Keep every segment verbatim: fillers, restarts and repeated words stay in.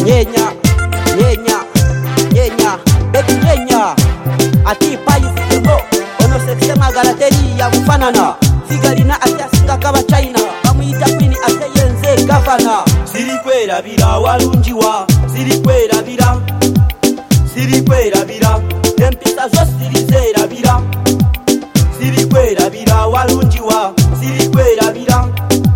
nyenya nyenya nyenya baby nyenya ati payiziko ono sexe magalateri ya mfanana figarina atyasinga kaba China bamuyita queen ateyenze gavana siri kwera bira walunjiwa siri kwera bira siri kwera bira empisa zo siri zera bira siri kwera bira walunjiwa siri kwera bira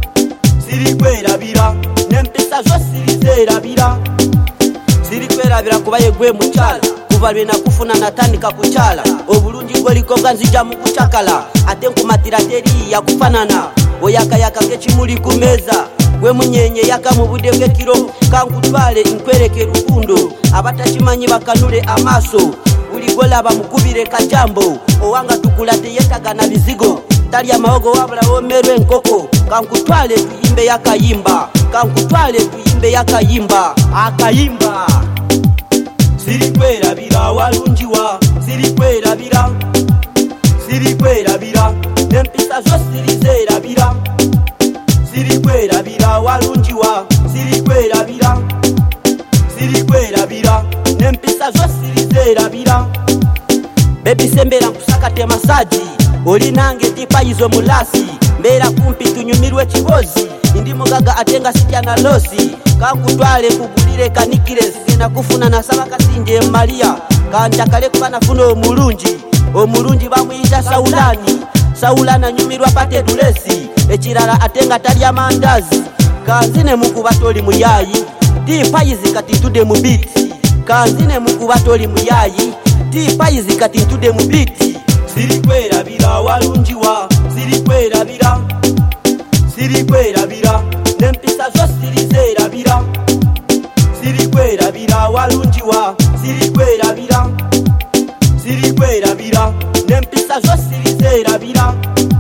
siri kwera bira empisa zo siri zera bira siri kwera bira kubaye gwe muchala kubalwe na kufuna natandika kuchala obulungi golikonga nzija mu kuchakala ate nkumatira teri ya kufanana oyaka yaka kechimuli kumeza gwe munyenye yaka mu budege kiro kankutwale inkwereke rukundo abatachimanyi bakanule amaso uli gola bamukubire kajambo owanga tukulate yetaga na bizigo tali ya maogo wabula omerwe nkoko kankutwale tuyimbe yakayimba kankutwale tuyimbe yakayimba akayimba siri kwera bira walunjiwa siri kwera bira siri kwera bira empisa zo siri zera bira siri kwera bira walunjiwa siri kwera bira siri kwera bira empisa zo siri zera bira baby sembera kusakate masaji oli nange tipa izo mulasi mbera kumpi tunyumirwe kibozi ndi mugaga atenga sitya na losi kankutwale kugulire kanikire sigenda kufuna na saba kasinje Maria kantakale kubana funo omulungi omulungi bamuyita Saulani Saulana nyumirwa pate dulesi ekirala atenga tali amandazi kanzine mukubatoli muyayi tipa izikati tude mu biti kanzine mukubatoli muyayi tipa izikati tude mu biti siri kwera bira walunjiwa siri kwera bira siri kwera bira empisa zo siri zera bira siri kwera bira walunjiwa siri kwera bira siri kwera bira empisa zo siri zera bira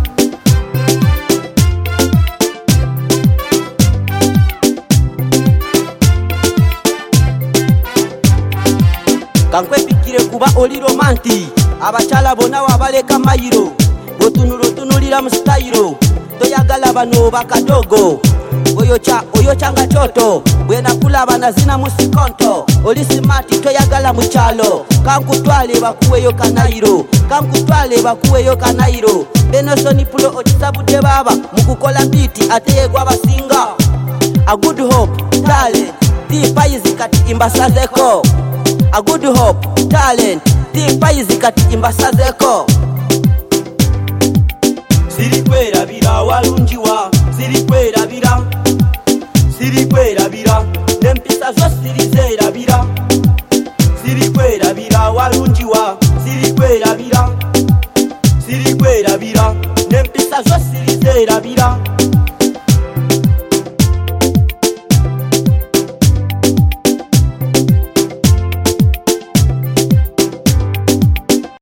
kankwe pikire kuba oli romanti abachala bona wabaleka mayiro botunulo tunulira mu style toyagala bano bakadogo oyocha oyocha nga choto bwena kulaba na zina musikonto oli simati toyagala mu chalo kankutwale bakuweyo kanairo kankutwale bakuweyo kanairo benosoni pulo otisabude baba mukukola biti ateyegwa basinga a good hope talent tipa izikati imbasazeko a good hope talent tipa izikati imbasazeko siri kwera bira walunjiwa siri kwera bira siri kwera bira empisa zo siri zera bira siri kwera bira walunjiwa siri kwera bira siri kwera bira empisa zo siri zera bira